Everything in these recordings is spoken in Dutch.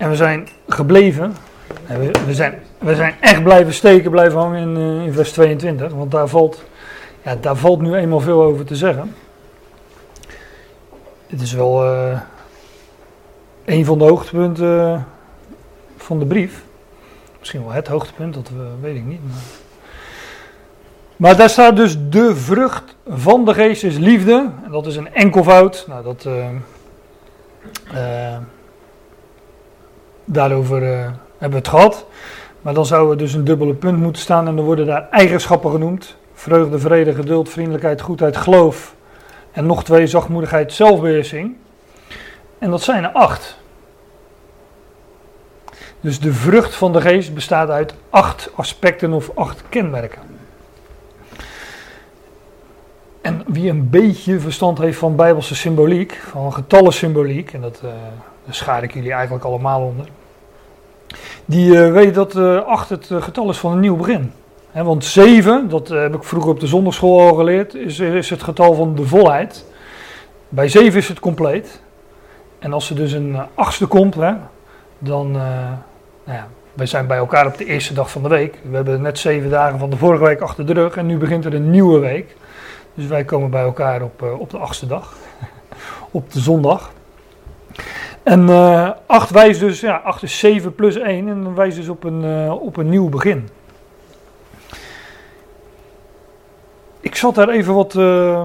En we zijn gebleven. We zijn echt blijven steken, blijven hangen in vers 22. Want daar valt nu eenmaal veel over te zeggen. Het is wel een van de hoogtepunten van de brief. Misschien wel het hoogtepunt, dat weet ik niet. Maar daar staat dus de vrucht van de geest is liefde. En dat is een enkelvoud. Nou, daarover hebben we het gehad. Maar dan zou er dus een dubbele punt moeten staan. En dan worden daar eigenschappen genoemd. Vreugde, vrede, geduld, vriendelijkheid, goedheid, geloof. En nog 2, zachtmoedigheid, zelfbeheersing. En dat zijn er 8. Dus de vrucht van de geest bestaat uit 8 aspecten of 8 kenmerken. En wie een beetje verstand heeft van bijbelse symboliek, van getallensymboliek, en daar schaar ik jullie eigenlijk allemaal onder, die weet dat 8 het getal is van een nieuw begin. Want 7, dat heb ik vroeger op de zondagschool al geleerd, is het getal van de volheid. Bij 7 is het compleet. En als er dus een 8e komt, dan, wij zijn bij elkaar op de eerste dag van de week. We hebben net 7 dagen van de vorige week achter de rug en nu begint er een nieuwe week. Dus wij komen bij elkaar op de 8e dag, op de zondag. En 8 wijst dus, 8 is 7 plus 1 en dan wijst dus op een nieuw begin. Ik zat daar even wat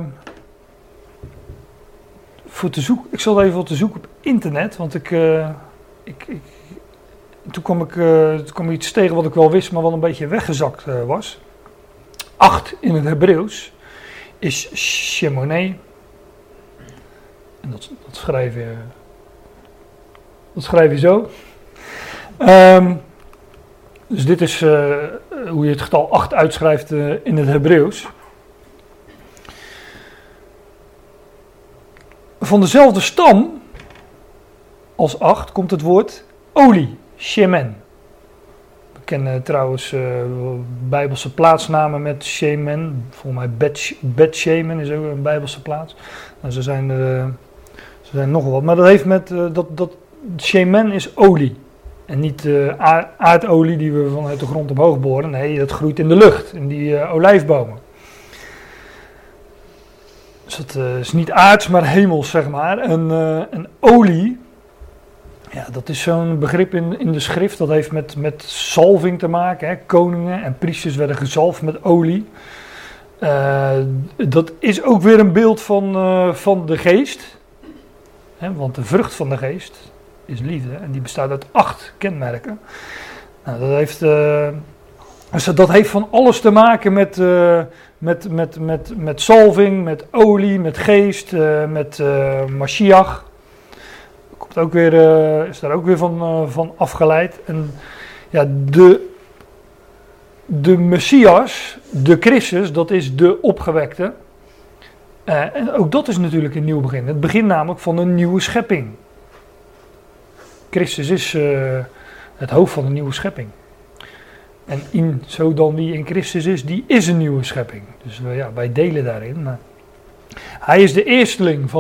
voor te zoeken. Ik zat even wat te zoeken op internet, want toen kwam ik iets tegen wat ik wel wist, maar wel een beetje weggezakt was. 8 in het Hebreeuws is Shemoneh. En dat schrijf je zo. Dus dit is hoe je het getal 8 uitschrijft in het Hebreeuws. Van dezelfde stam als 8 komt het woord olie, shemen. We kennen trouwens bijbelse plaatsnamen met shemen. Volgens mij Bet-Shemen is ook een bijbelse plaats. Nou, ze zijn nog wat. Maar dat heeft met dat shemen is olie. En niet aardolie die we vanuit de grond omhoog boren. Nee, dat groeit in de lucht, in die olijfbomen. Dus dat is niet aards, maar hemels, zeg maar. En olie, dat is zo'n begrip in de schrift. Dat heeft met zalving te maken. Hè. Koningen en priesters werden gezalfd met olie. Dat is ook weer een beeld van de geest. Hè, want de vrucht van de geest is liefde. En die bestaat uit 8 kenmerken. Nou, dat heeft van alles te maken met zalving, met olie, met geest, met Mashiach. Is daar ook weer van afgeleid. En de Messias, de Christus, dat is de opgewekte. En ook dat is natuurlijk een nieuw begin. Het begin namelijk van een nieuwe schepping. Christus is het hoofd van een nieuwe schepping. En zo dan wie in Christus is, die is een nieuwe schepping. Dus wij delen daarin. Maar hij is de eersteling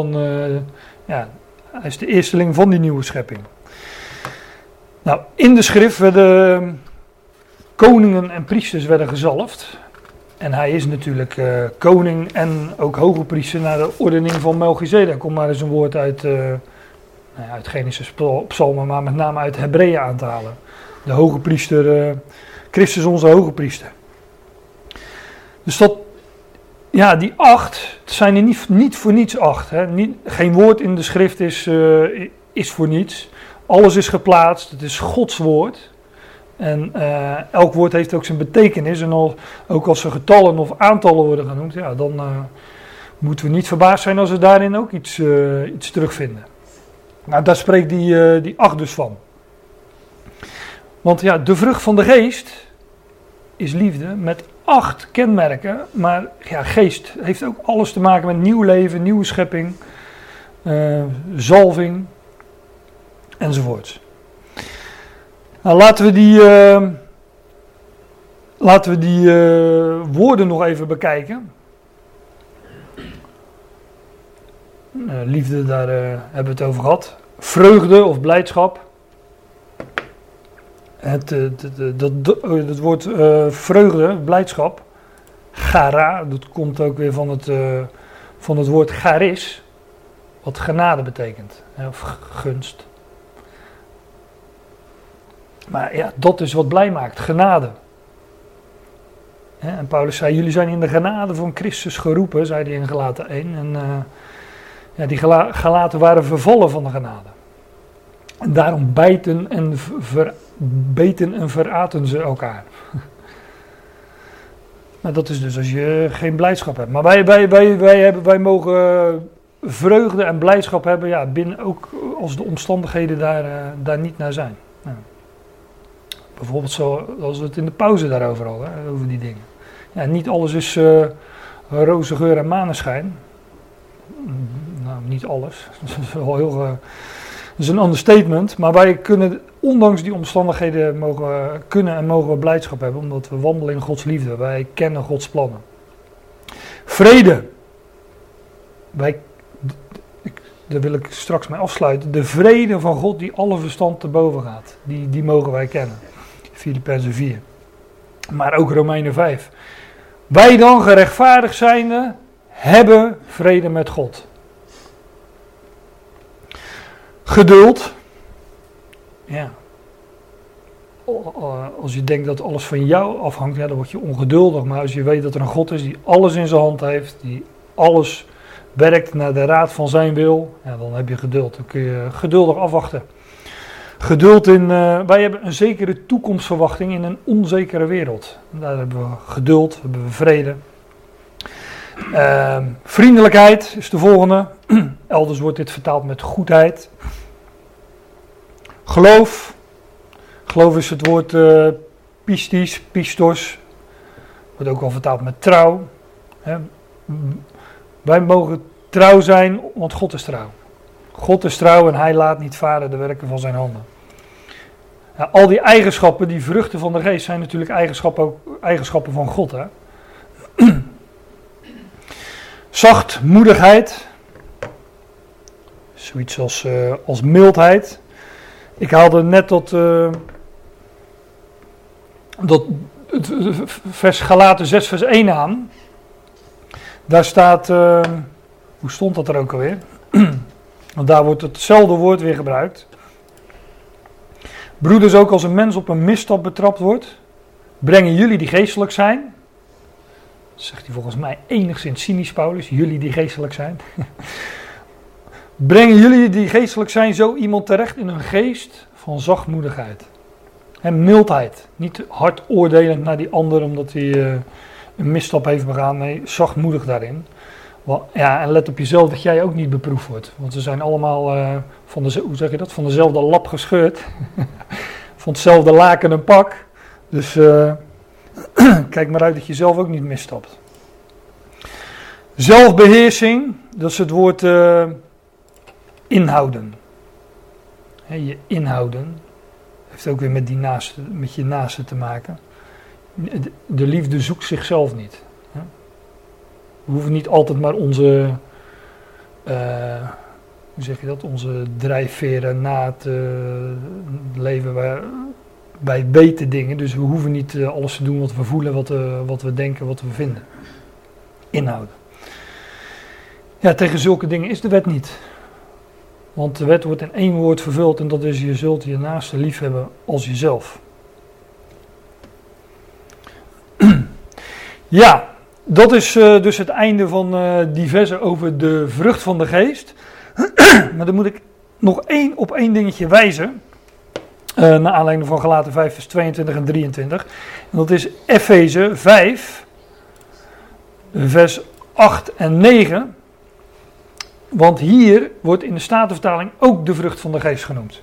van die nieuwe schepping. Nou, in de schrift werden koningen en priesters werden gezalfd. En hij is natuurlijk koning en ook hoge priester naar de ordening van Melchizedek. Om maar eens een woord uit Genesis, Psalmen, maar met name uit Hebreeën aan te halen. De hoge priester, Christus onze hoge priester. Dus die 8, het zijn er niet voor niets 8. Hè. Geen woord in de schrift is voor niets. Alles is geplaatst, het is Gods woord. En elk woord heeft ook zijn betekenis. En ook als er getallen of aantallen worden genoemd, dan moeten we niet verbaasd zijn als we daarin ook iets terugvinden. Nou, daar spreekt die 8 dus van. Want de vrucht van de geest is liefde met 8 kenmerken. Maar geest heeft ook alles te maken met nieuw leven, nieuwe schepping, zalving enzovoorts. Nou, laten we die woorden nog even bekijken. Liefde, daar hebben we het over gehad. Vreugde of blijdschap. Het woord vreugde, blijdschap, chara, dat komt ook weer van het woord charis, wat genade betekent, of gunst. Maar ja, dat is wat blij maakt, genade. En Paulus zei, jullie zijn in de genade van Christus geroepen, zei hij in Galaten 1. En die Galaten waren vervallen van de genade. En daarom beten en veraten ze elkaar. Maar dat is dus als je geen blijdschap hebt. Maar wij mogen vreugde en blijdschap hebben, ja, binnen ook als de omstandigheden daar niet naar zijn. Ja. Bijvoorbeeld zoals we het in de pauze daarover hadden, over die dingen. Ja, niet alles is roze geur en maneschijn. Nou, niet alles. Dat is wel heel... dat is een understatement. Maar wij kunnen, ondanks die omstandigheden, mogen we blijdschap hebben. Omdat we wandelen in Gods liefde. Wij kennen Gods plannen. Vrede. Daar wil ik straks mee afsluiten. De vrede van God die alle verstand te boven gaat. Die mogen wij kennen. Filippenzen 4. Maar ook Romeinen 5. Wij dan, gerechtvaardigd zijnde, hebben vrede met God. Geduld. Ja. Als je denkt dat alles van jou afhangt, ja, dan word je ongeduldig. Maar als je weet dat er een God is die alles in zijn hand heeft, die alles werkt naar de raad van zijn wil, ja, dan heb je geduld. Dan kun je geduldig afwachten. Geduld wij hebben een zekere toekomstverwachting in een onzekere wereld. Daar hebben we geduld, hebben we vrede. Vriendelijkheid is de volgende. Elders wordt dit vertaald met goedheid. Geloof. Geloof is het woord pistos. Wordt ook wel vertaald met trouw. Wij mogen trouw zijn, want God is trouw. God is trouw en hij laat niet varen de werken van zijn handen. Ja, al die eigenschappen, die vruchten van de geest, zijn natuurlijk eigenschappen van God. Hè? Zachtmoedigheid. Zoiets als mildheid. Ik haalde net dat vers Galaten 6 vers 1 aan. Daar staat, hoe stond dat er ook alweer? Want daar wordt hetzelfde woord weer gebruikt. Broeders, ook als een mens op een misstap betrapt wordt, brengen jullie die geestelijk zijn. Dat zegt hij volgens mij enigszins cynisch, Paulus. Jullie die geestelijk zijn. Brengen jullie die geestelijk zijn zo iemand terecht in een geest van zachtmoedigheid. En mildheid. Niet hard oordelend naar die ander omdat hij een misstap heeft begaan. Nee, zachtmoedig daarin. Ja, en let op jezelf dat jij ook niet beproefd wordt. Want we zijn allemaal van dezelfde lap gescheurd. Van hetzelfde laken en pak. Dus kijk maar uit dat je zelf ook niet misstapt. Zelfbeheersing, dat is het woord inhouden. Je inhouden heeft ook weer met je naaste te maken. De liefde zoekt zichzelf niet. We hoeven niet altijd maar onze onze drijfveren na te leven bij weten dingen. Dus we hoeven niet alles te doen wat we voelen, wat we denken, wat we vinden. Inhouden. Ja, tegen zulke dingen is de wet niet. Want de wet wordt in één woord vervuld en dat is: je zult je naaste lief hebben als jezelf. Ja, dat is dus het einde van die versen over de vrucht van de geest. Maar dan moet ik nog op één dingetje wijzen. Naar aanleiding van Galaten 5 vers 22 en 23. En dat is Efeze 5 vers 8 en 9. Want hier wordt in de Statenvertaling ook de vrucht van de geest genoemd.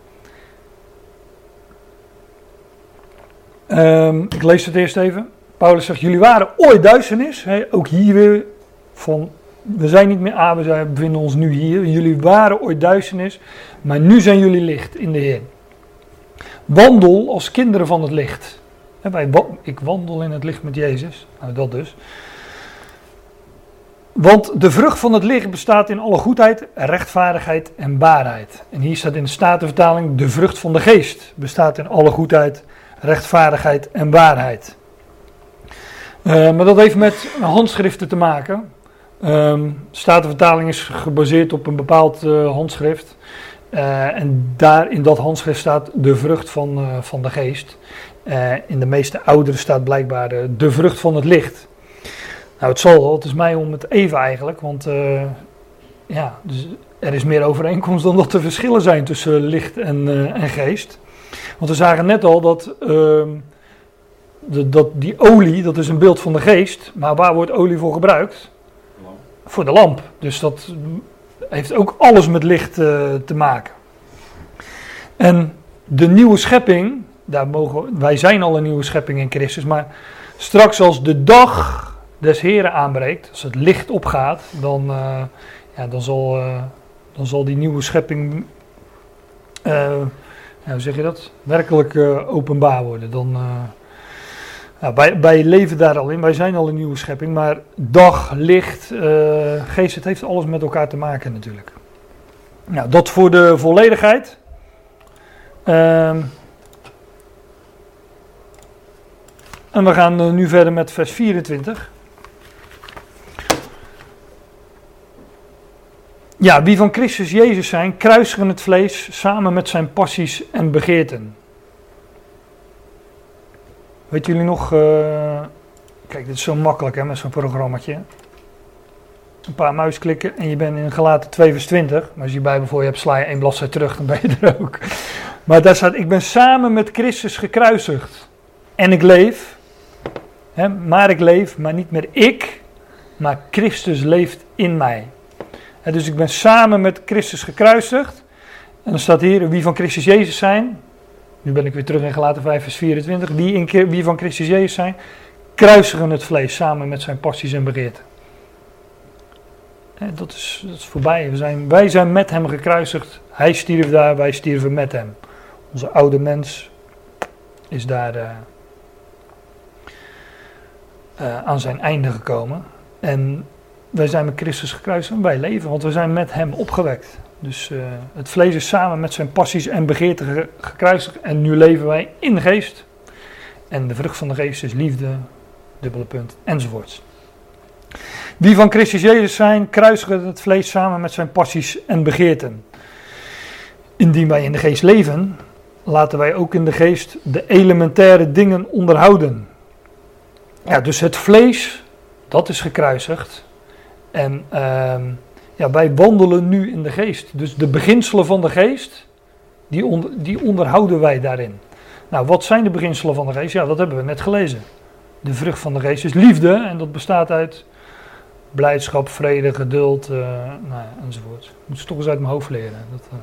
Ik lees het eerst even. Paulus zegt, jullie waren ooit duisternis. Ook hier weer van, we zijn niet meer aan, we bevinden ons nu hier. Jullie waren ooit duisternis, maar nu zijn jullie licht in de Heer. Wandel als kinderen van het licht. Ik wandel in het licht met Jezus. Nou, dat dus. Want de vrucht van het licht bestaat in alle goedheid, rechtvaardigheid en waarheid. En hier staat in de Statenvertaling, de vrucht van de geest bestaat in alle goedheid, rechtvaardigheid en waarheid. Maar dat heeft met handschriften te maken. Statenvertaling is gebaseerd op een bepaald handschrift. En daar in dat handschrift staat de vrucht van de geest. In de meeste ouderen staat blijkbaar de vrucht van het licht. Nou, het is mij om het even eigenlijk, want dus er is meer overeenkomst dan dat er verschillen zijn tussen licht en geest. Want we zagen net al dat die olie, dat is een beeld van de geest, maar waar wordt olie voor gebruikt? Lamp. Voor de lamp. Dus dat heeft ook alles met licht te maken. En de nieuwe schepping, wij zijn al een nieuwe schepping in Christus, maar straks als de dag des Heren aanbreekt, als het licht opgaat, dan zal die nieuwe schepping, hoe zeg je dat, werkelijk openbaar worden. Wij leven daar al in, wij zijn al een nieuwe schepping, maar dag, licht, geest, het heeft alles met elkaar te maken natuurlijk. Nou, dat voor de volledigheid. En we gaan nu verder met vers 24. Ja, wie van Christus Jezus zijn, kruisigen het vlees samen met zijn passies en begeerten. Weet jullie nog, kijk, dit is zo makkelijk hè, met zo'n programmaatje. Een paar muisklikken en je bent in Galaten 2 vers 20. Maar als je je Bijbel voor je hebt, sla je 1 bladzijde terug, dan ben je er ook. Maar daar staat, ik ben samen met Christus gekruisigd. En ik leef, hè, maar niet meer ik, maar Christus leeft in mij. Dus ik ben samen met Christus gekruisigd. En dan staat hier, wie van Christus Jezus zijn. Nu ben ik weer terug in Galaten 5 vers 24. Wie van Christus Jezus zijn, kruisigen het vlees samen met zijn passies en begeerten. Dat is voorbij. Wij zijn met hem gekruisigd. Hij stierf daar, wij stierven met hem. Onze oude mens is daar aan zijn einde gekomen. En wij zijn met Christus gekruisigd en wij leven, want we zijn met hem opgewekt. Dus het vlees is samen met zijn passies en begeerten gekruisigd. En nu leven wij in de geest. En de vrucht van de geest is liefde, dubbele punt, enzovoorts. Wie van Christus Jezus zijn, kruisigen het vlees samen met zijn passies en begeerten. Indien wij in de geest leven, laten wij ook in de geest de elementaire dingen onderhouden. Ja, dus het vlees, dat is gekruisigd. En wij wandelen nu in de geest. Dus de beginselen van de geest, die onderhouden wij daarin. Nou, wat zijn de beginselen van de geest? Ja, dat hebben we net gelezen. De vrucht van de geest is liefde en dat bestaat uit blijdschap, vrede, geduld, enzovoort. Ik moet ze toch eens uit mijn hoofd leren.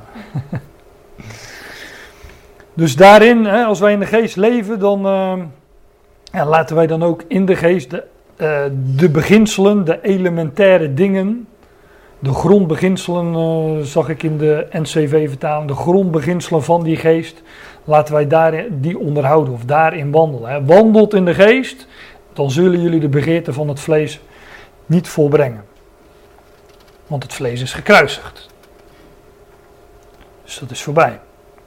Dus daarin, als wij in de geest leven, dan laten wij dan ook in de geest de beginselen, de elementaire dingen, de grondbeginselen, zag ik in de NCV-vertaling, de grondbeginselen van die geest, laten wij die onderhouden of daarin wandelen. Wandelt in de geest, dan zullen jullie de begeerten van het vlees niet volbrengen. Want het vlees is gekruisigd. Dus dat is voorbij.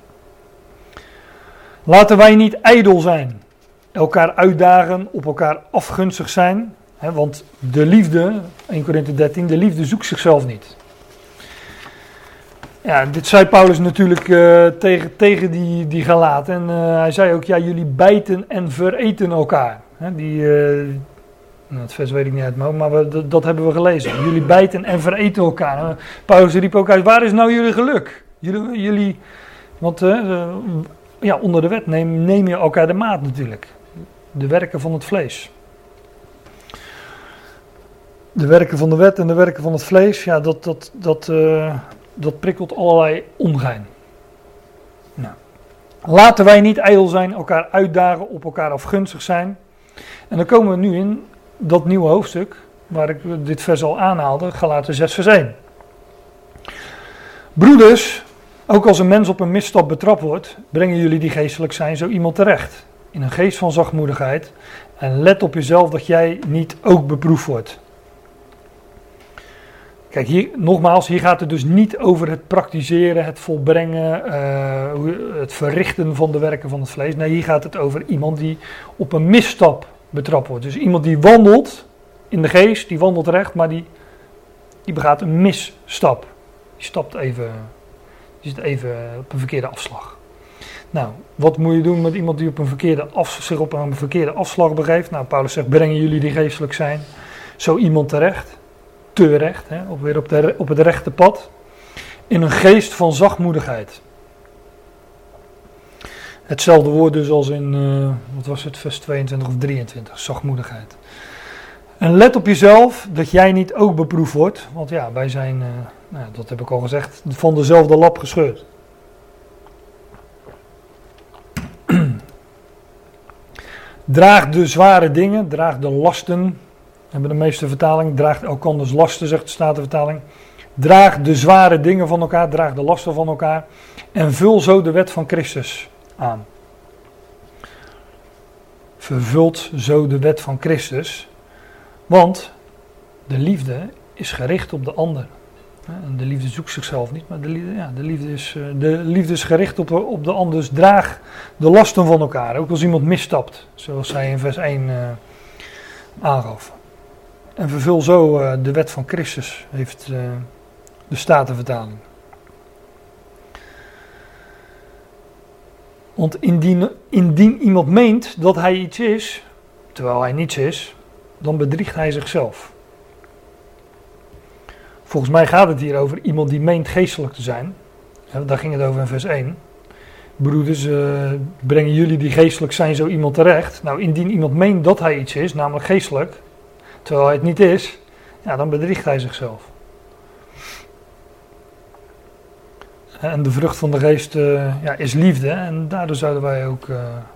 Laten wij niet ijdel zijn. Elkaar uitdagen, op elkaar afgunstig zijn. Want de liefde, 1 Korinthe 13, de liefde zoekt zichzelf niet. Ja, dit zei Paulus natuurlijk tegen die Galaten. En hij zei ook, ja, jullie bijten en vereten elkaar. Het vers weet ik niet uit mijn hoofd, maar dat hebben we gelezen. Jullie bijten en vereten elkaar. Paulus riep ook uit, waar is nou jullie geluk? Want onder de wet neem je elkaar de maat natuurlijk. De werken van het vlees. De werken van de wet en de werken van het vlees, ja, dat prikkelt allerlei ongein. Nou. Laten wij niet ijdel zijn, elkaar uitdagen, op elkaar afgunstig zijn. En dan komen we nu in dat nieuwe hoofdstuk, waar ik dit vers al aanhaalde, Galaten 6 vers 1. Broeders, ook als een mens op een misstap betrapt wordt, brengen jullie die geestelijk zijn zo iemand terecht. In een geest van zachtmoedigheid. En let op jezelf dat jij niet ook beproefd wordt. Kijk, hier gaat het dus niet over het praktiseren, het volbrengen, het verrichten van de werken van het vlees. Nee, hier gaat het over iemand die op een misstap betrapt wordt. Dus iemand die wandelt in de geest, die wandelt recht, maar die begaat een misstap. Die zit even op een verkeerde afslag. Nou, wat moet je doen met iemand die zich op een verkeerde afslag begeeft? Nou, Paulus zegt, brengen jullie die geestelijk zijn zo iemand terecht, weer op het rechte pad, in een geest van zachtmoedigheid. Hetzelfde woord dus als in, vers 22 of 23, zachtmoedigheid. En let op jezelf dat jij niet ook beproefd wordt, want ja, wij zijn, dat heb ik al gezegd, van dezelfde lap gescheurd. Draag de zware dingen, draag de lasten. Hebben de meeste vertalingen, draagt elkanders lasten, zegt de Statenvertaling. Draag de zware dingen van elkaar, draag de lasten van elkaar. En vul zo de wet van Christus aan. Vervult zo de wet van Christus. Want de liefde is gericht op de ander. En de liefde zoekt zichzelf niet, maar de liefde is gericht op de ander. Dus draag de lasten van elkaar, ook als iemand misstapt. Zoals hij in vers 1 aangaf. En vervul zo de wet van Christus, heeft de Statenvertaling. Want indien iemand meent dat hij iets is, terwijl hij niets is, dan bedriegt hij zichzelf. Volgens mij gaat het hier over iemand die meent geestelijk te zijn. Daar ging het over in vers 1. Broeders, brengen jullie die geestelijk zijn zo iemand terecht? Nou, indien iemand meent dat hij iets is, namelijk geestelijk, terwijl hij het niet is, ja, dan bedriegt hij zichzelf. En de vrucht van de geest is liefde. En daardoor zouden wij ook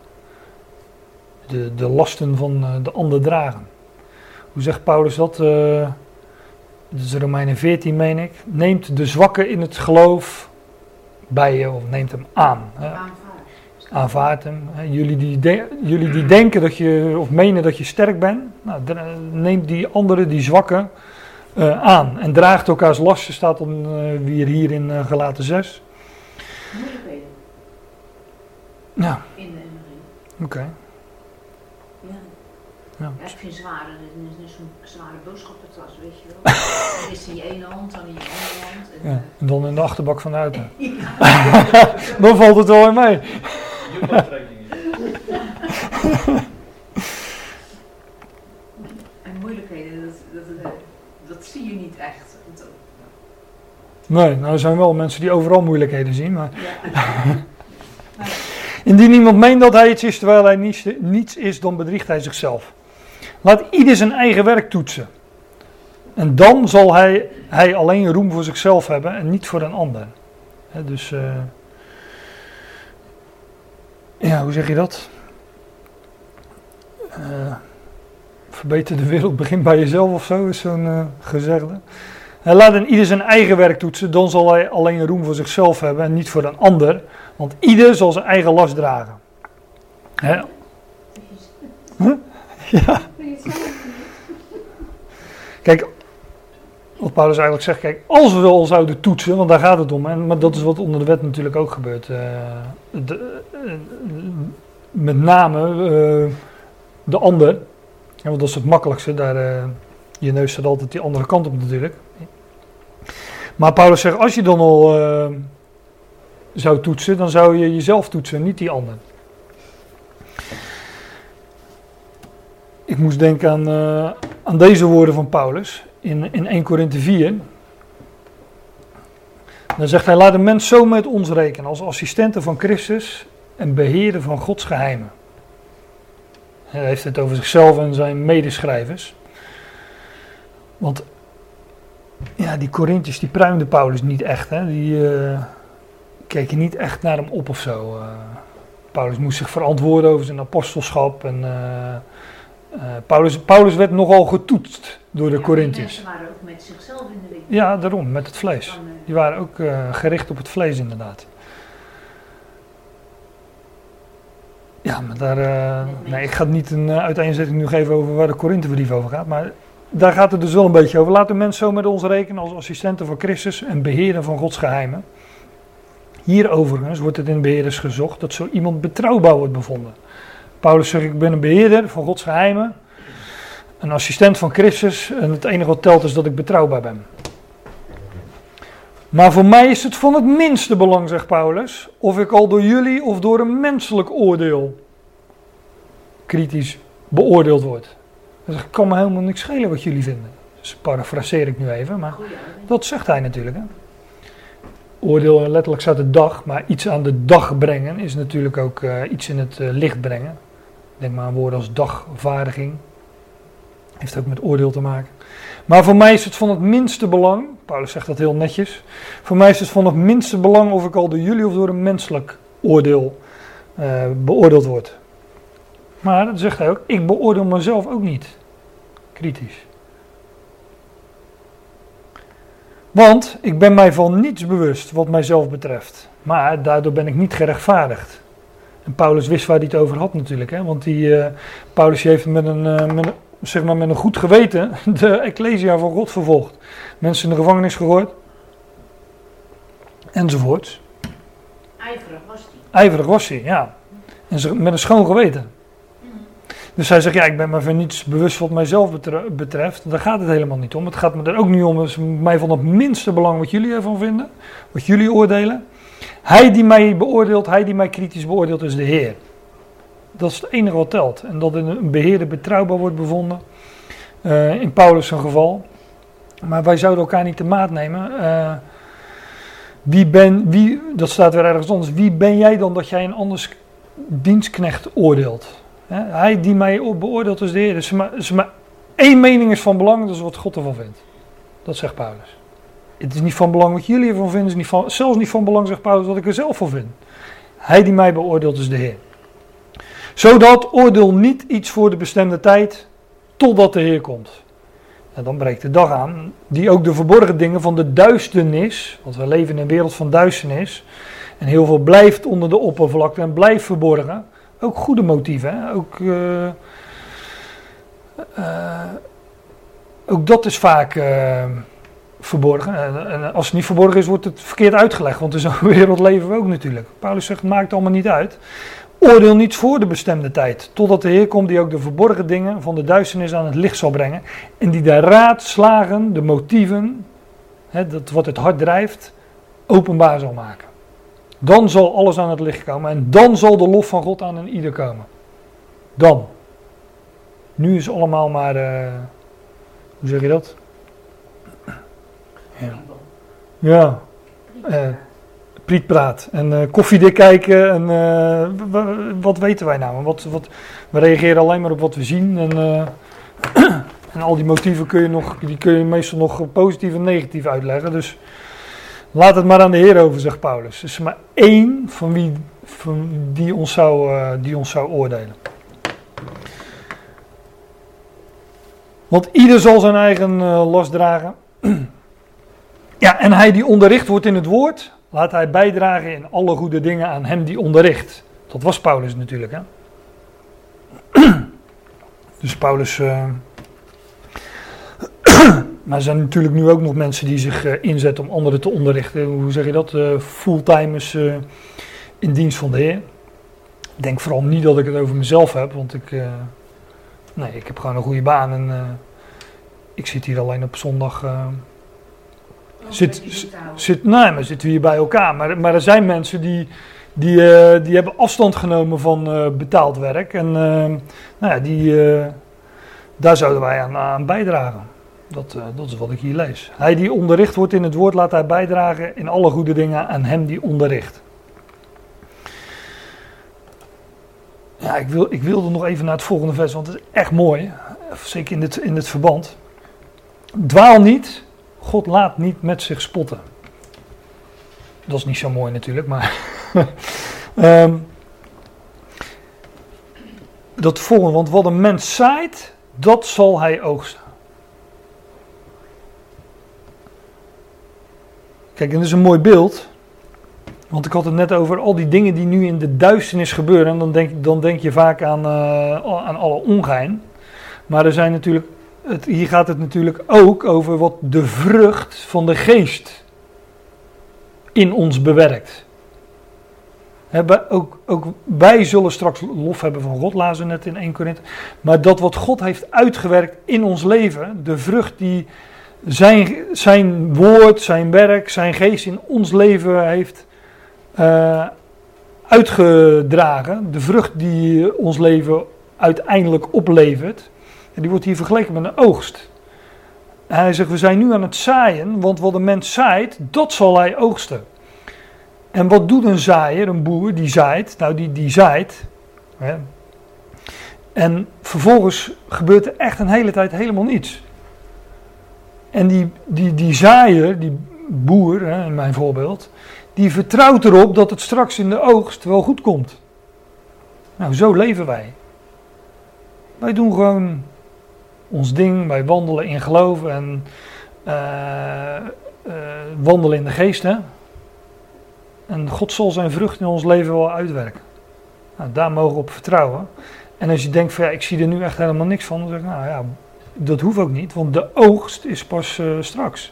de lasten van de ander dragen. Hoe zegt Paulus dat? Dat is Romeinen 14, meen ik. Neemt de zwakke in het geloof bij je, of neemt hem aan. Aanvaard hem. Jullie die denken dat je, of menen dat je sterk bent, nou, neemt die anderen, die zwakken, aan. En draagt elkaars lasten, staat dan weer hier in Galaten 6. Moeilijkheden. Ja. In de herinnering. Oké. Ja, het is geen zware, het is zo'n zware boodschappentas, weet je wel. Het is in je ene hand, dan in je andere hand. En, Ja, en dan in de achterbak van de auto. Ja. Dan valt het wel in mee. En moeilijkheden, dat zie je niet echt. Nee, nou er zijn wel mensen die overal moeilijkheden zien, maar... Ja. Indien iemand meent dat hij iets is terwijl hij niets is, dan bedriegt hij zichzelf. Laat ieder zijn eigen werk toetsen. En dan zal hij alleen roem voor zichzelf hebben en niet voor een ander. Dus, hoe zeg je dat? Verbeter de wereld, begin bij jezelf of zo, is zo'n gezegde. Laat een ieder zijn eigen werk toetsen, dan zal hij alleen roem voor zichzelf hebben en niet voor een ander. Want ieder zal zijn eigen last dragen. Hè? Huh? Ja. Kijk, wat Paulus eigenlijk zegt, kijk, als we wel zouden toetsen, want daar gaat het om, maar dat is wat onder de wet natuurlijk ook gebeurt. Met name de ander, want dat is het makkelijkste, je neus staat altijd die andere kant op natuurlijk. Maar Paulus zegt, als je dan al zou toetsen, dan zou je jezelf toetsen, niet die ander. Ik moest denken aan deze woorden van Paulus in 1 Korinthe 4. Dan zegt hij, laat de mens zo met ons rekenen als assistenten van Christus en beheerder van Gods geheimen. Hij heeft het over zichzelf en zijn medeschrijvers. Want ja, die Korinthiërs, die pruimde Paulus niet echt. Hè? Die keken niet echt naar hem op of zo. Paulus moest zich verantwoorden over zijn apostelschap. En Paulus werd nogal getoetst door de Korinthiërs. Die mensen waren ook met zichzelf in de ring. Ja, daarom, met het vlees. Die waren ook gericht op het vlees inderdaad. Ja, maar daar... ik ga niet een uiteenzetting nu geven over waar de Korinthebrief over gaat. Maar daar gaat het dus wel een beetje over. Laat de mens zo met ons rekenen als assistenten van Christus en beheerder van Gods geheimen. Hier overigens wordt het in beheerders gezocht dat zo iemand betrouwbaar wordt bevonden. Paulus zegt, ik ben een beheerder van Gods geheimen, een assistent van Christus en het enige wat telt is dat ik betrouwbaar ben. Maar voor mij is het van het minste belang, zegt Paulus, of ik al door jullie of door een menselijk oordeel kritisch beoordeeld word. Dus het kan me helemaal niks schelen wat jullie vinden. Dus parafraseer ik nu even, maar dat zegt hij natuurlijk. Hè? Oordeel letterlijk staat de dag, maar iets aan de dag brengen is natuurlijk ook iets in het licht brengen. Denk maar aan woorden als dagvaardiging. Heeft ook met oordeel te maken. Maar voor mij is het van het minste belang, Paulus zegt dat heel netjes, voor mij is het van het minste belang of ik al door jullie of door een menselijk oordeel beoordeeld word. Maar, dat zegt hij ook, ik beoordeel mezelf ook niet kritisch. Want ik ben mij van niets bewust wat mijzelf betreft. Maar daardoor ben ik niet gerechtvaardigd. En Paulus wist waar hij het over had natuurlijk. Hè? Want Paulus heeft met een goed geweten de Ecclesia van God vervolgd. Mensen in de gevangenis gegooid. Enzovoorts. Ijverig was hij, ja. En met een schoon geweten. Dus hij zegt, ja, ik ben me van niets bewust wat mijzelf betreft. Daar gaat het helemaal niet om. Het gaat me er ook niet om. Het is mij van het minste belang wat jullie ervan vinden. Wat jullie oordelen. Hij die mij beoordeelt, hij die mij kritisch beoordeelt, is de Heer. Dat is het enige wat telt. En dat een beheerder betrouwbaar wordt bevonden. In Paulus' geval. Maar wij zouden elkaar niet te maat nemen. Dat staat weer ergens anders. Wie ben jij dan dat jij een anders dienstknecht oordeelt? Hij die mij beoordeelt is de Heer. Dus maar één mening is van belang, dat is wat God ervan vindt. Dat zegt Paulus. Het is niet van belang wat jullie ervan vinden. Het is zelfs niet van belang, zegt Paulus, wat ik er zelf van vind. Hij die mij beoordeelt is de Heer. Zodat oordeel niet iets voor de bestemde tijd, totdat de Heer komt. En dan breekt de dag aan, die ook de verborgen dingen van de duisternis, want we leven in een wereld van duisternis, en heel veel blijft onder de oppervlakte en blijft verborgen. Ook goede motieven, hè? Ook dat is vaak verborgen. En als het niet verborgen is, wordt het verkeerd uitgelegd. Want in zo'n wereld leven we ook natuurlijk. Paulus zegt, het maakt allemaal niet uit. Oordeel niets voor de bestemde tijd. Totdat de Heer komt die ook de verborgen dingen van de duisternis aan het licht zal brengen. En die de raadslagen, de motieven, dat wat het hart drijft, openbaar zal maken. Dan zal alles aan het licht komen. En dan zal de lof van God aan een ieder komen. Dan. Nu is allemaal maar, hoe zeg je dat? Ja. Prietpraat. En koffiedik kijken. En wat weten wij nou? We reageren alleen maar op wat we zien. En al die motieven kun je meestal nog positief en negatief uitleggen. Dus laat het maar aan de Heer over, zegt Paulus. Er is maar één die ons zou oordelen. Want ieder zal zijn eigen last dragen. Ja, en hij die onderricht wordt in het woord, laat hij bijdragen in alle goede dingen aan hem die onderricht. Dat was Paulus natuurlijk, hè. Dus Paulus... Maar er zijn natuurlijk nu ook nog mensen die zich inzetten om anderen te onderrichten. Hoe zeg je dat? Fulltimers in dienst van de Heer. Ik denk vooral niet dat ik het over mezelf heb, want ik heb gewoon een goede baan en ik zit hier alleen op zondag. Maar zitten we hier bij elkaar. Maar er zijn mensen die hebben afstand genomen van betaald werk. En daar zouden wij aan bijdragen. Dat is wat ik hier lees. Hij die onderricht wordt in het woord, laat hij bijdragen in alle goede dingen aan hem die onderricht. Ja, ik wilde nog even naar het volgende vers, want het is echt mooi. Zeker in dit verband. Dwaal niet, God laat niet met zich spotten. Dat is niet zo mooi natuurlijk, maar... dat volgende, want wat een mens zaait, dat zal hij oogsten. Kijk, en dat is een mooi beeld. Want ik had het net over al die dingen die nu in de duisternis gebeuren. En dan denk je vaak aan alle ongein. Maar er zijn natuurlijk hier gaat het natuurlijk ook over wat de vrucht van de geest in ons bewerkt. Ook wij zullen straks lof hebben van God, lazen we net in 1 Korinthe. Maar dat wat God heeft uitgewerkt in ons leven, de vrucht die zijn woord, zijn werk, zijn geest in ons leven heeft uitgedragen. De vrucht die ons leven uiteindelijk oplevert. En die wordt hier vergeleken met een oogst. En hij zegt, we zijn nu aan het zaaien, want wat een mens zaait, dat zal hij oogsten. En wat doet een zaaier, een boer die zaait? Nou, die zaait. Hè. En vervolgens gebeurt er echt een hele tijd helemaal niets. En die zaaier, die boer, hè, in mijn voorbeeld, die vertrouwt erop dat het straks in de oogst wel goed komt. Nou, zo leven wij. Wij doen gewoon ons ding, wij wandelen in geloof en wandelen in de geest, hè. En God zal zijn vrucht in ons leven wel uitwerken. Nou, daar mogen we op vertrouwen. En als je denkt van ja, ik zie er nu echt helemaal niks van, dan zeg ik nou ja, dat hoeft ook niet, want de oogst is pas straks.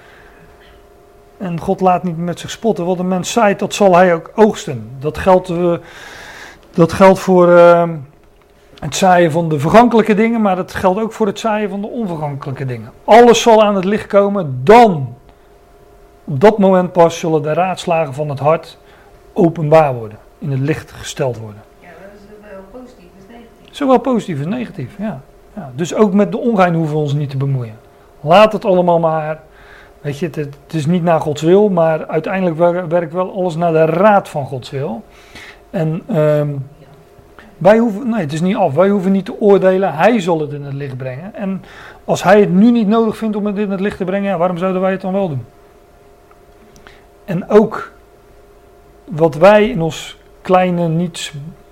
En God laat niet met zich spotten. Wat een mens zaait, dat zal hij ook oogsten. Dat geldt voor het zaaien van de vergankelijke dingen, maar dat geldt ook voor het zaaien van de onvergankelijke dingen. Alles zal aan het licht komen, dan, op dat moment pas, zullen de raadslagen van het hart openbaar worden, in het licht gesteld worden. Ja, dat is zowel positief als negatief. Zowel positief als negatief, ja. Dus ook met de ongein hoeven we ons niet te bemoeien. Laat het allemaal maar. Weet je, het is niet naar Gods wil, maar uiteindelijk werkt wel alles naar de raad van Gods wil. En wij hoeven, nee, het is niet af. Wij hoeven niet te oordelen. Hij zal het in het licht brengen. En als hij het nu niet nodig vindt om het in het licht te brengen, ja, waarom zouden wij het dan wel doen? En ook wat wij in ons kleine, niets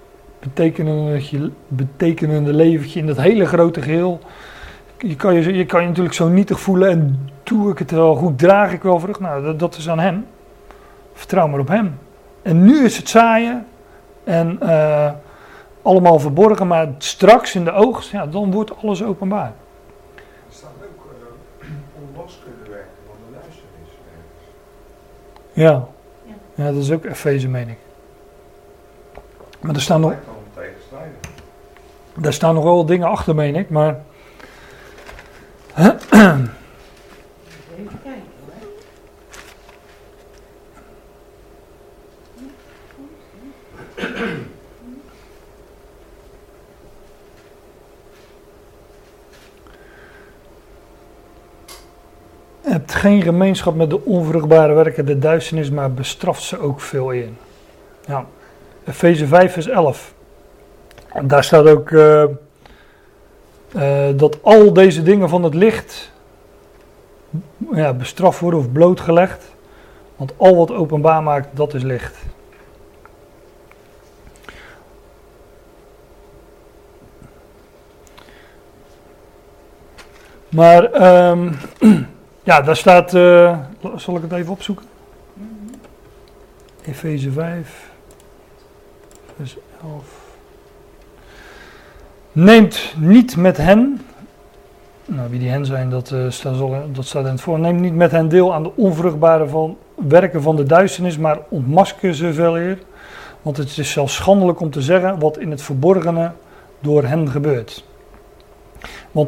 betekenende leventje in dat hele grote geheel. Je kan je natuurlijk zo nietig voelen en doe ik het wel goed, draag ik wel vrucht. Nou, dat is aan hem. Vertrouw maar op hem. En nu is het zaaien en allemaal verborgen, maar straks in de oogst, ja, dan wordt alles openbaar. Er staat ook onmaskerde werken van de duisternis. Ja, dat is ook Efeze, meen ik. Maar er staan nog... Daar staan nog wel dingen achter, meen ik, maar... Even kijken hoor. Hebt geen gemeenschap met de onvruchtbare werken der duisternis, maar bestraft ze ook veel in. Ja, Efeze 5 vers 11. En daar staat ook dat al deze dingen van het licht bestraft worden of blootgelegd. Want al wat openbaar maakt, dat is licht. Maar ja, daar staat, zal ik het even opzoeken? Efeze 5, vers 11. Neemt niet met hen, nou wie die hen zijn, dat staat in het voor. Neemt niet met hen deel aan de onvruchtbare werken van de duisternis, maar ontmasker ze veeleer. Want het is zelfs schandelijk om te zeggen wat in het verborgene door hen gebeurt. Want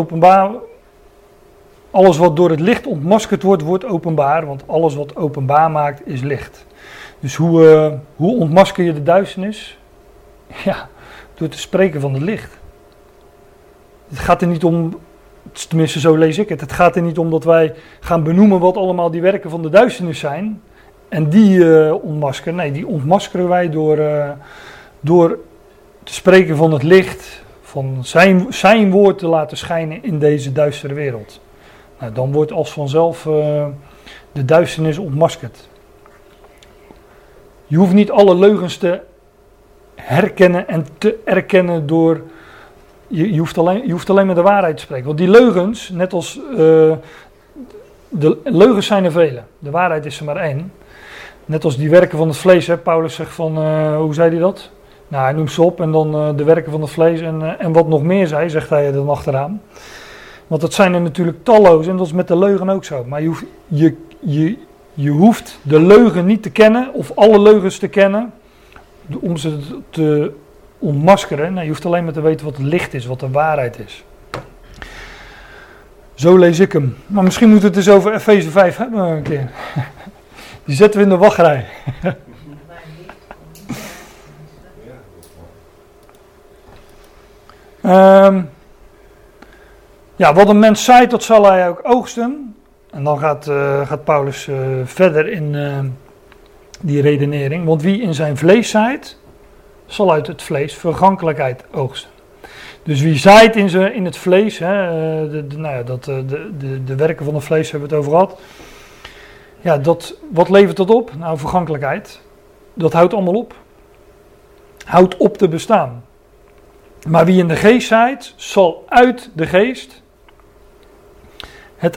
alles wat door het licht ontmaskerd wordt, wordt openbaar. Want alles wat openbaar maakt, is licht. Dus hoe ontmasker je de duisternis? Ja, door te spreken van het licht. Het gaat er niet om, tenminste zo lees ik het. Het gaat er niet om dat wij gaan benoemen wat allemaal die werken van de duisternis zijn. En die ontmaskeren. Nee, die ontmaskeren wij door te spreken van het licht. Van zijn woord te laten schijnen in deze duistere wereld. Nou, dan wordt als vanzelf de duisternis ontmaskerd. Je hoeft niet alle leugens te herkennen en te erkennen door... Je hoeft alleen maar de waarheid te spreken. Want die leugens, net als... de leugens zijn er vele. De waarheid is er maar één. Net als die werken van het vlees. Hè. Paulus zegt van... hoe zei hij dat? Nou, hij noemt ze op en dan de werken van het vlees. En wat nog meer zei, zegt hij er dan achteraan. Want dat zijn er natuurlijk talloze en dat is met de leugen ook zo. Maar je hoeft de leugen niet te kennen of alle leugens te kennen om ze te ontmaskeren. Nee, je hoeft alleen maar te weten wat het licht is, wat de waarheid is. Zo lees ik hem. Maar misschien moeten we het eens over Efeze 5 hebben een keer. Die zetten we in de wachtrij. Ja, wat een mens zaait, dat zal hij ook oogsten. En dan gaat Paulus verder in die redenering. Want wie in zijn vlees zaait, zal uit het vlees vergankelijkheid oogsten. Dus wie zaait in het vlees, de werken van het vlees hebben we het over gehad. Ja, wat levert dat op? Nou, vergankelijkheid. Dat houdt allemaal op. Houdt op te bestaan. Maar wie in de geest zaait, zal uit de geest het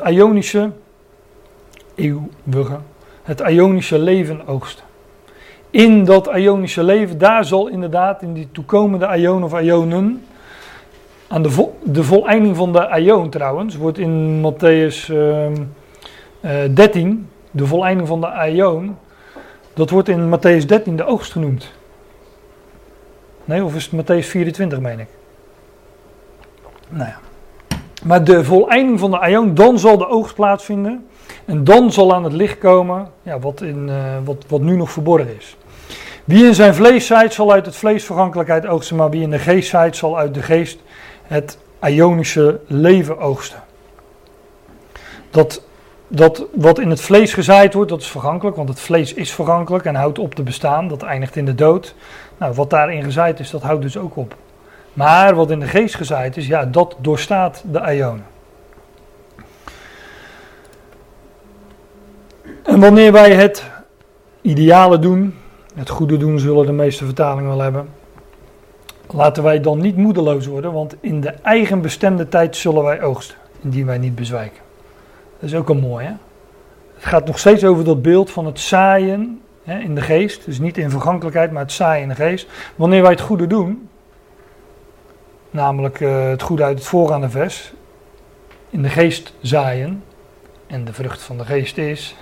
Ionische leven oogsten. In dat Ionische leven, daar zal inderdaad in die toekomende Ion of Ionen, aan de voleinding van de Ion trouwens, wordt in Matthäus 13, de voleinding van de Ion, dat wordt in Matthäus 13 de oogst genoemd. Nee, of is het Matthäus 24, meen ik. Nou ja. Maar de voleinding van de Ion, dan zal de oogst plaatsvinden. En dan zal aan het licht komen, ja, wat nu nog verborgen is. Wie in zijn vlees zaait, zal uit het vlees vergankelijkheid oogsten. Maar wie in de geest zaait, zal uit de geest het Ionische leven oogsten. Dat wat in het vlees gezaaid wordt, dat is vergankelijk. Want het vlees is vergankelijk en houdt op te bestaan. Dat eindigt in de dood. Nou, wat daarin gezaaid is, dat houdt dus ook op. Maar wat in de geest gezaaid is, ja, dat doorstaat de Ionen. En wanneer wij het ideale doen, het goede doen, zullen de meeste vertalingen wel hebben. Laten wij dan niet moedeloos worden, want in de eigen bestemde tijd zullen wij oogsten, indien wij niet bezwijken. Dat is ook al mooi, hè? Het gaat nog steeds over dat beeld van het zaaien in de geest. Dus niet in vergankelijkheid, maar het zaaien in de geest. Wanneer wij het goede doen, namelijk het goede uit het voorgaande vers, in de geest zaaien, en de vrucht van de geest is,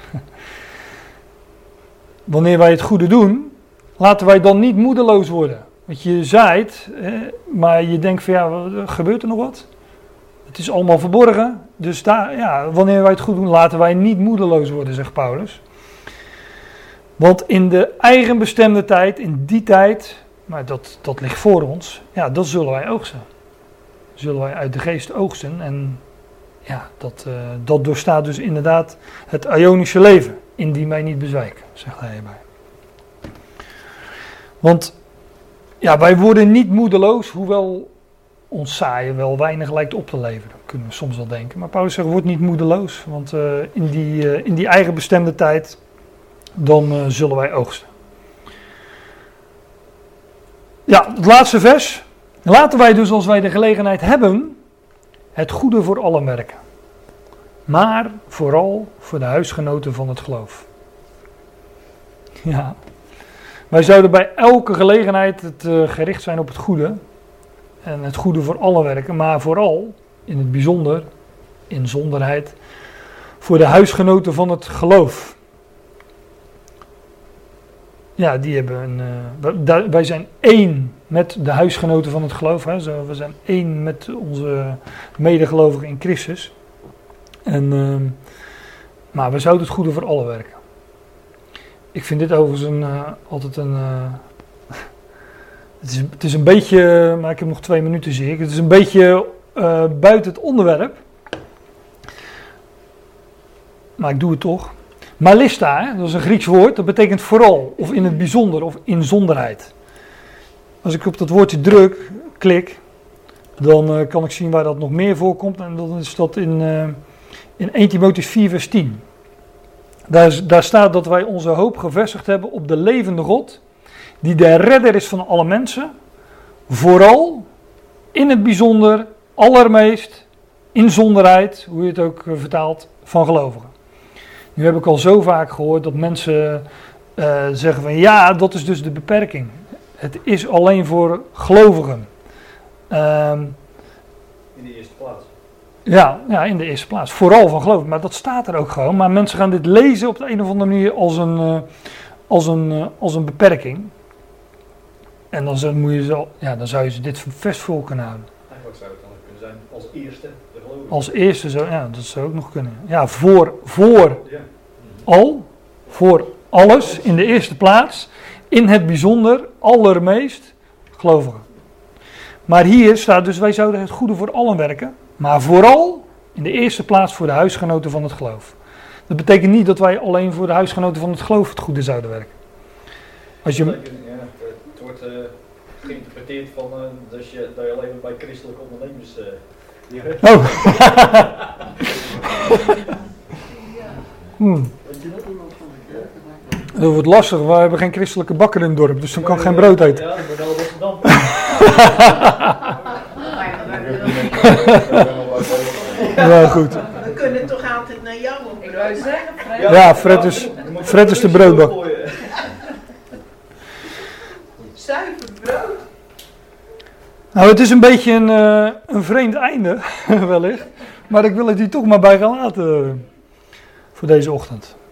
wanneer wij het goede doen, laten wij dan niet moedeloos worden. Want je zaait, maar je denkt van ja, gebeurt er nog wat? Het is allemaal verborgen, dus wanneer wij het goed doen, laten wij niet moedeloos worden, zegt Paulus. Want in de eigen bestemde tijd, in die tijd, maar dat ligt voor ons, ja, dat zullen wij oogsten. Zullen wij uit de geest oogsten en ja, dat doorstaat dus inderdaad het Ionische leven, indien wij niet bezwijken, zegt hij erbij. Want ja, wij worden niet moedeloos, hoewel ons zaaien wel weinig lijkt op te leveren. Kunnen we soms wel denken. Maar Paulus zegt, word niet moedeloos, want in die eigen bestemde tijd, dan zullen wij oogsten. Ja, het laatste vers. Laten wij dus, als wij de gelegenheid hebben, het goede voor allen werken. Maar vooral voor de huisgenoten van het geloof. Ja. Wij zouden bij elke gelegenheid gericht zijn op het goede. En het goede voor allen werken. Maar vooral, in het bijzonder, inzonderheid, voor de huisgenoten van het geloof. Ja, die hebben wij zijn één met de huisgenoten van het geloof. Hè. We zijn één met onze medegelovigen in Christus. Maar we zouden het goede voor allen werken. Ik vind dit overigens altijd een... Het is een beetje... Maar ik heb nog 2 minuten, zie ik. Het is een beetje buiten het onderwerp. Maar ik doe het toch. Malista, hè, dat is een Grieks woord. Dat betekent vooral, of in het bijzonder, of inzonderheid. Als ik op dat woordje klik, dan kan ik zien waar dat nog meer voorkomt. En dan is dat in 1 Timotheüs 4 vers 10. Daar staat dat wij onze hoop gevestigd hebben op de levende God, die de redder is van alle mensen, vooral, in het bijzonder, allermeest, inzonderheid, hoe je het ook vertaalt, van gelovigen. Nu heb ik al zo vaak gehoord dat mensen zeggen van ja, dat is dus de beperking. Het is alleen voor gelovigen. In de eerste plaats. Ja, in de eerste plaats. Vooral van geloof. Maar dat staat er ook gewoon. Maar mensen gaan dit lezen op de een of andere manier als een beperking. En dan zou je ze dit vers voor kunnen houden. Eigenlijk zou het dan kunnen zijn als eerste de gelovigen. Als eerste, dat zou ook nog kunnen. Ja, voor alles, in de eerste plaats, in het bijzonder, allermeest gelovigen. Maar hier staat dus, wij zouden het goede voor allen werken, maar vooral in de eerste plaats voor de huisgenoten van het geloof. Dat betekent niet dat wij alleen voor de huisgenoten van het geloof het goede zouden werken. Als je... Het wordt geïnterpreteerd van dat je alleen maar bij christelijke ondernemers... Oh. Weet je dat iemand van de kerk? Dat wordt lastig, we hebben geen christelijke bakker in het dorp, dus dan kan ik geen brood eten. Ja, ik ben wel Rotterdam. Ja, goed. We kunnen toch altijd naar jou op. Ik wou zeggen, Fred. Ja, Fred is de broodbak. Zuiver brood. Nou, het is een beetje een vreemd einde, wellicht. Maar ik wil het hier toch maar bij gaan laten voor deze ochtend.